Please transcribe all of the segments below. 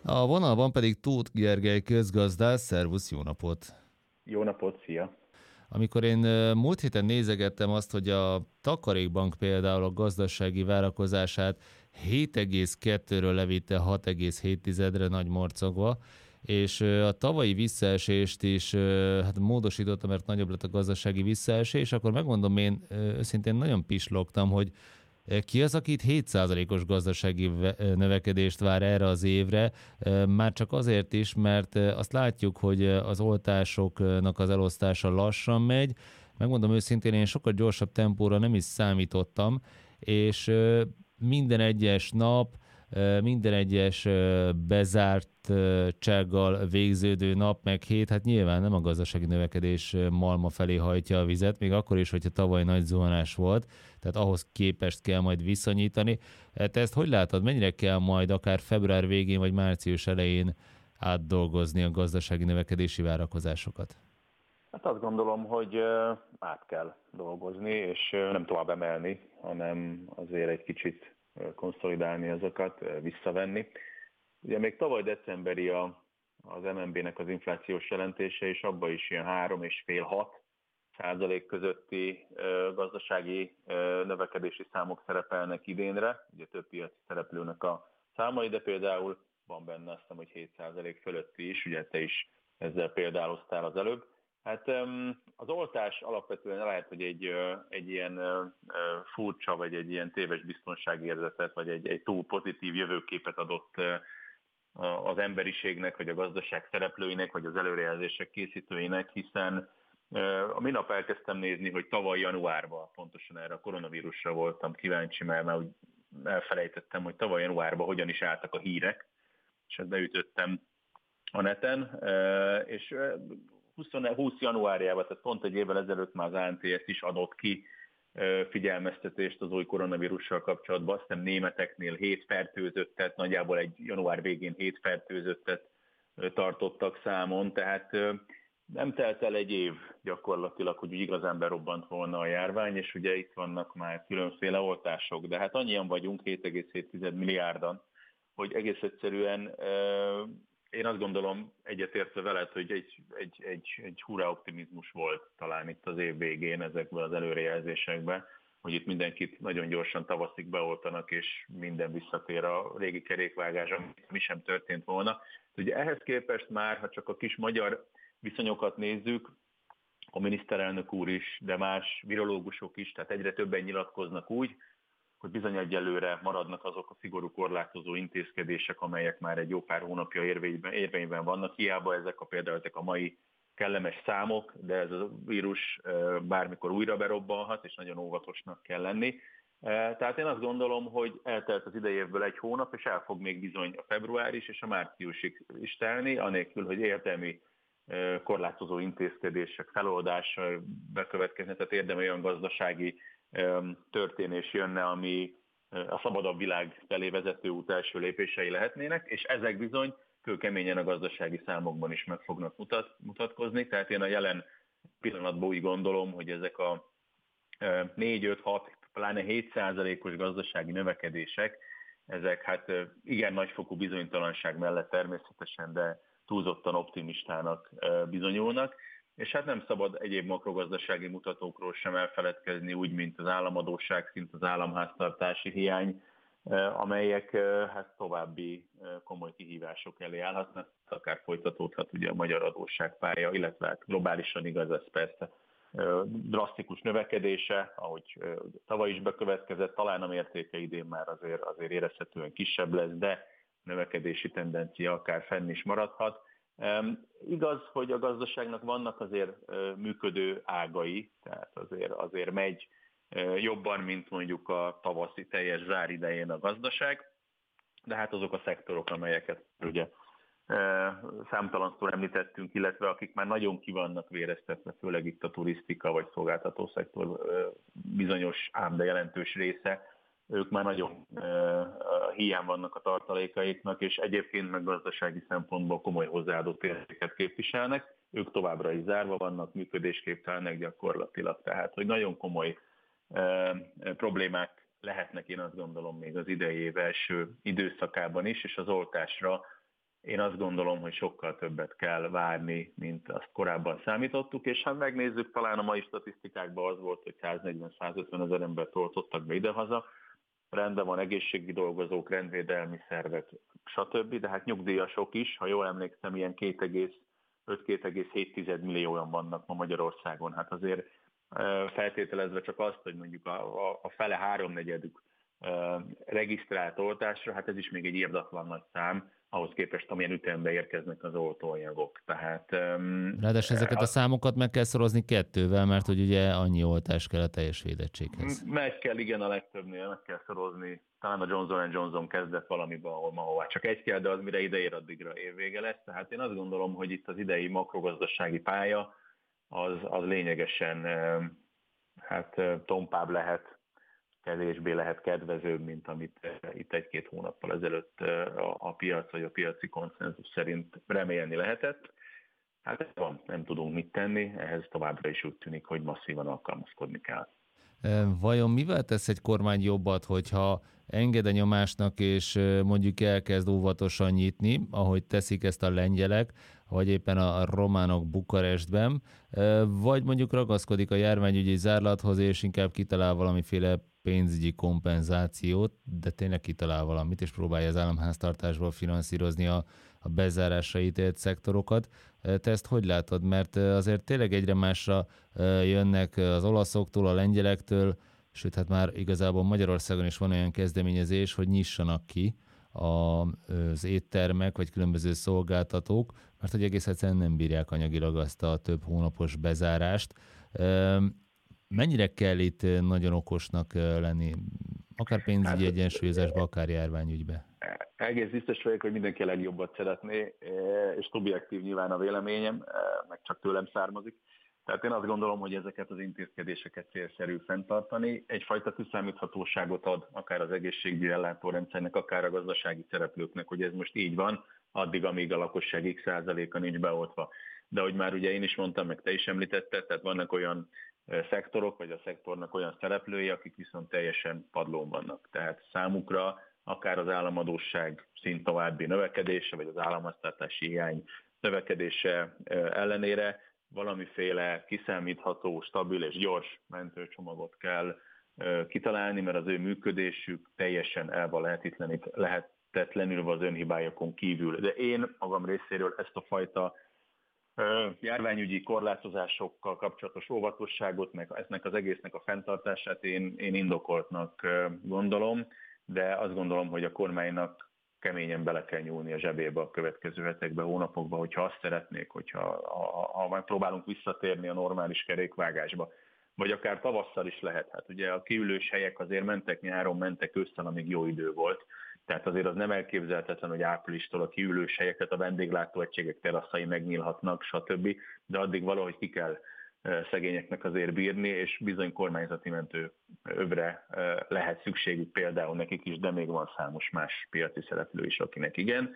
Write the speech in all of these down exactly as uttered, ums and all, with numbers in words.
A vonalban pedig Tóth Gergely közgazdász. Szervusz, jó napot! Jó napot, szia! Amikor én múlt héten nézegettem azt, hogy a Takarékbank például a gazdasági várakozását hét egész kettőről levitte hat egész hét re nagy morcogva, és a tavalyi visszaesést is hát módosította, mert nagyobb lett a gazdasági visszaesés, akkor megmondom, én őszintén nagyon pislogtam, hogy ki az, aki itt hét százalékos gazdasági növekedést vár erre az évre? Már csak azért is, mert azt látjuk, hogy az oltásoknak az elosztása lassan megy. Megmondom őszintén, én sokkal gyorsabb tempóra nem is számítottam, és minden egyes nap, minden egyes bezártsággal végződő nap, meg hét, hát nyilván nem a gazdasági növekedés malma felé hajtja a vizet, még akkor is, hogyha tavaly nagy zuhanás volt, tehát ahhoz képest kell majd viszonyítani. Te ezt hogy látod, mennyire kell majd akár február végén vagy március elején átdolgozni a gazdasági növekedési várakozásokat? Hát azt gondolom, hogy át kell dolgozni, és nem tovább emelni, hanem azért egy kicsit konszolidálni azokat, visszavenni. Ugye még tavaly decemberi a, az em en bé-nek az inflációs jelentése, és abban is ilyen három és fél hat százalék közötti gazdasági növekedési számok szerepelnek idénre, ugye több piaci szereplőnek a számai, de például van benne azt hiszem, hogy hét százalék fölötti is, ugye te is ezzel példáloztál az előbb. Hát az oltás alapvetően lehet, hogy egy, egy ilyen furcsa, vagy egy ilyen téves biztonságérzetet, vagy egy, egy túl pozitív jövőképet adott az emberiségnek, vagy a gazdaság szereplőinek, vagy az előrejelzések készítőinek, hiszen a minap elkezdtem nézni, hogy tavaly januárban, pontosan erre a koronavírusra voltam kíváncsi, mert már úgy elfelejtettem, hogy tavaly januárban hogyan is álltak a hírek, és ezt beütöttem a neten, és húsz januárjában, tehát pont egy évvel ezelőtt már az á en té es is adott ki figyelmeztetést az új koronavírussal kapcsolatban. Azt hiszem németeknél hét fertőzöttet, nagyjából egy január végén hét fertőzöttet tartottak számon, tehát nem telt el egy év gyakorlatilag, hogy igazán berobbant volna a járvány, és ugye itt vannak már különféle oltások, de hát annyian vagyunk, hét egész hét milliárdan, hogy egész egyszerűen én azt gondolom, egyetértve veled, hogy egy, egy, egy, egy hurrá optimizmus volt talán itt az év végén ezekből az előrejelzésekben, hogy itt mindenkit nagyon gyorsan tavaszig beoltanak, és minden visszatér a régi kerékvágás, ami sem történt volna. Ugye ehhez képest már, ha csak a kis magyar viszonyokat nézzük, a miniszterelnök úr is, de más virológusok is, tehát egyre többen nyilatkoznak úgy, hogy bizony egyelőre maradnak azok a szigorú korlátozó intézkedések, amelyek már egy jó pár hónapja érvényben, érvényben vannak. Hiába ezek a például ezek a mai kellemes számok, de ez a vírus bármikor újra berobbanhat, és nagyon óvatosnak kell lenni. Tehát én azt gondolom, hogy eltelt az idejévből egy hónap, és el fog még bizony a február is, és a márciusig is telni, anélkül, hogy értelmi korlátozó intézkedések feloldása bekövetkezne, tehát érdemi olyan gazdasági történés jönne, ami a szabadabb világ felé vezető út első lépései lehetnének, és ezek bizony kőkeményen a gazdasági számokban is meg fognak mutat, mutatkozni, tehát én a jelen pillanatban úgy gondolom, hogy ezek a négy öt hat, pláne hét százalékos gazdasági növekedések, ezek hát igen nagyfokú bizonytalanság mellett természetesen, de túlzottan optimistának bizonyulnak, és hát nem szabad egyéb makrogazdasági mutatókról sem elfeledkezni, úgy, mint az államadósság szint, az államháztartási hiány, amelyek hát további komoly kihívások elé állhatnak, akár folytatódhat ugye a magyar adósságpálya, illetve hát globálisan igaz ez persze drasztikus növekedése, ahogy tavaly is bekövetkezett, talán a mértéke idén már azért, azért érezhetően kisebb lesz, de növekedési tendencia akár fenn is maradhat. Um, igaz, hogy a gazdaságnak vannak azért uh, működő ágai, tehát azért, azért megy uh, jobban, mint mondjuk a tavaszi teljes zár idején a gazdaság, de hát azok a szektorok, amelyeket ugye uh, számtalanszor említettünk, illetve akik már nagyon ki vannak véreztetve, főleg itt a turisztika vagy szolgáltató szektor uh, bizonyos, ám de jelentős része, ők már nagyon uh, hiány vannak a tartalékaiknak, és egyébként meg gazdasági szempontból komoly hozzáadott értéket képviselnek. Ők továbbra is zárva vannak, működésképtelenek gyakorlatilag. Tehát, hogy nagyon komoly uh, problémák lehetnek, én azt gondolom, még az idei év első időszakában is, és az oltásra Én azt gondolom, hogy sokkal többet kell várni, mint azt korábban számítottuk, és hát megnézzük, talán a mai statisztikákban az volt, hogy száznegyven-százötven ezer embert oltottak be idehaza, rendben van, egészségügyi dolgozók, rendvédelmi szervek, stb., de hát nyugdíjasok is, ha jól emlékszem, ilyen két egész öt-két egész hét millióan vannak ma Magyarországon. Hát azért feltételezve csak azt, hogy mondjuk a, a fele háromnegyedük regisztrált oltásra, hát ez is még egy irdatlan nagy szám, ahhoz képest, amilyen ütembe érkeznek az oltóanyagok. Tehát, ráadásul ezeket a számokat meg kell szorozni kettővel, mert hogy ugye annyi oltás kell a teljes védettséghez. Meg kell, igen, a legtöbbnél meg kell szorozni. Talán a Johnson and Johnson kezdett valamiben, ahol ma hová csak egy kell, de az mire ide ér, addigra évvége lesz. Tehát én azt gondolom, hogy itt az idei makrogazdasági pálya az, az lényegesen hát tompább lehet, kevésbé lehet kedvezőbb, mint amit itt egy-két hónappal ezelőtt a, a piac vagy a piaci konszenzus szerint remélni lehetett. Hát ez van, nem tudunk mit tenni, ehhez továbbra is úgy tűnik, hogy masszívan alkalmazkodni kell. Vajon mivel tesz egy kormány jobbat, hogyha enged a nyomásnak, és mondjuk elkezd óvatosan nyitni, ahogy teszik ezt a lengyelek, vagy éppen a románok Bukarestben, vagy mondjuk ragaszkodik a járványügyi zárlathoz, és inkább kitalál valamiféle pénzügyi kompenzációt, de tényleg kitalál valamit, és próbálja az államháztartásból finanszírozni a, a bezárásra ítélt szektorokat. Te ezt hogy látod? Mert azért tényleg egyre másra jönnek az olaszoktól, a lengyelektől, sőt, hát már igazából Magyarországon is van olyan kezdeményezés, hogy nyissanak ki az éttermek, vagy különböző szolgáltatók, mert hogy egész egyszerűen nem bírják anyagilag azt a több hónapos bezárást. Mennyire kell itt nagyon okosnak lenni, akár pénzügyi hát, egyensúlyozásba, akár járványügybe? Egész biztos vagyok, hogy mindenki a legjobbat szeretné, és szubjektív nyilván a véleményem, meg csak tőlem származik. Tehát én azt gondolom, hogy ezeket az intézkedéseket célszerű fenntartani. Egyfajta kiszámíthatóságot ad akár az egészségügyi ellátórendszernek, akár a gazdasági szereplőknek, hogy ez most így van, addig, amíg a lakosság x százaléka nincs beoltva. De ahogy már ugye én is mondtam, meg te is említetted, tehát vannak olyan szektorok, vagy a szektornak olyan szereplői, akik viszont teljesen padlón vannak. Tehát számukra akár az államadósság szint további növekedése, vagy az államháztartási hiány növekedése ellenére valamiféle kiszámítható, stabil és gyors mentőcsomagot kell kitalálni, mert az ő működésük teljesen el van lehetetlenülve az önhibájukon kívül. De én magam részéről ezt a fajta járványügyi korlátozásokkal kapcsolatos óvatosságot, meg ennek az egésznek a fenntartását én, én indokoltnak gondolom, de azt gondolom, hogy a kormánynak keményen bele kell nyúlni a zsebébe a következő hetekben, hónapokban, hogyha azt szeretnék, hogyha ha, ha próbálunk visszatérni a normális kerékvágásba, vagy akár tavasszal is lehet. Hát ugye a kiülős helyek azért mentek nyáron, mentek ősszel, amíg jó idő volt. Tehát azért az nem elképzelhetetlen, hogy áprilistól a kiülős helyeket, a vendéglátóegységek teraszai megnyílhatnak, stb. De addig valahogy ki kell szegényeknek azért bírni, és bizony kormányzati mentő övre lehet szükségük például nekik is, de még van számos más piaci szereplő is, akinek igen.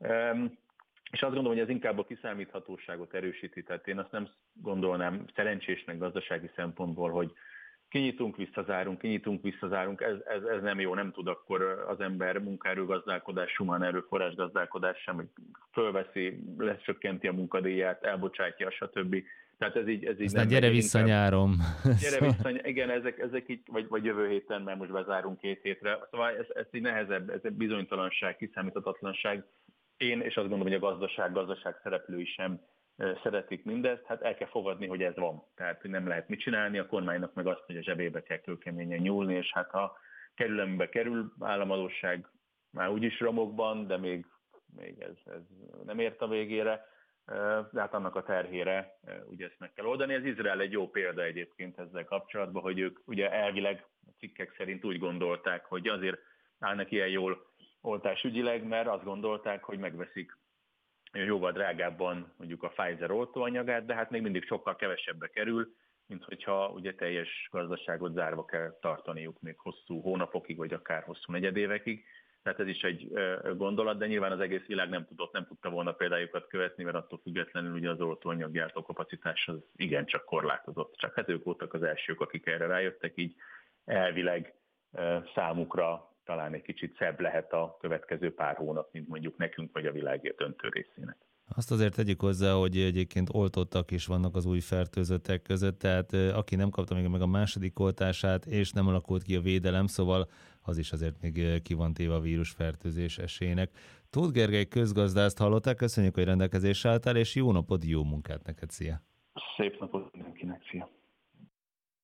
És azt gondolom, hogy ez inkább a kiszámíthatóságot erősíti, tehát én azt nem gondolnám szerencsésnek gazdasági szempontból, hogy kinyitunk, visszazárunk, kinyitunk, visszazárunk, ez, ez, ez nem jó, nem tud akkor az ember munkaerőgazdálkodás, humán erőforrás gazdálkodás sem, hogy fölveszi, lecsökkenti a munkadíját, elbocsátja, stb. Tehát ez így, ez így nem gyere vissza inkább, nyáron. Gyere vissza, igen, ezek, ezek így, vagy, vagy jövő héten, mert most bezárunk két hétre. Szóval ez, ez így nehezebb, ez egy bizonytalanság, kiszámíthatatlanság. Én, és azt gondolom, hogy a gazdaság, gazdaság szereplői sem szeretik mindezt, hát el kell fogadni, hogy ez van. Tehát, hogy nem lehet mit csinálni, a kormánynak meg azt, hogy a zsebébe kell kőkeményen nyúlni, és hát ha kerülembe kerül államadósság már úgyis romokban, de még, még ez, ez nem ért a végére, de hát annak a terhére ugye ezt meg kell oldani. Ez Izrael egy jó példa egyébként ezzel kapcsolatban, hogy ők ugye elvileg a cikkek szerint úgy gondolták, hogy azért állnak ilyen jól oltásügyileg, mert azt gondolták, hogy megveszik jóval drágábban mondjuk a Pfizer oltóanyagát, de hát még mindig sokkal kevesebbe kerül, mint hogyha ugye teljes gazdaságot zárva kell tartaniuk még hosszú hónapokig, vagy akár hosszú negyedévekig. Tehát ez is egy gondolat, de nyilván az egész világ nem tudott, nem tudta volna példájukat követni, mert attól függetlenül ugye az oltóanyaggyártó kapacitás az igencsak korlátozott. Csak hát ők voltak az elsők, akik erre rájöttek, így elvileg számukra talán egy kicsit szebb lehet a következő pár hónap, mint mondjuk nekünk, vagy a világért döntő részének. Azt azért tegyük hozzá, hogy egyébként oltottak is vannak az új fertőzöttek között, tehát aki nem kapta még meg a második oltását, és nem alakult ki a védelem, szóval az is azért még ki van téve a vírusfertőzés esélyének. Tóth Gergely közgazdászt hallották, köszönjük, hogy rendelkezésre álltál, és jó napot, jó munkát neked, szia! Szép napot mindenkinek, szia!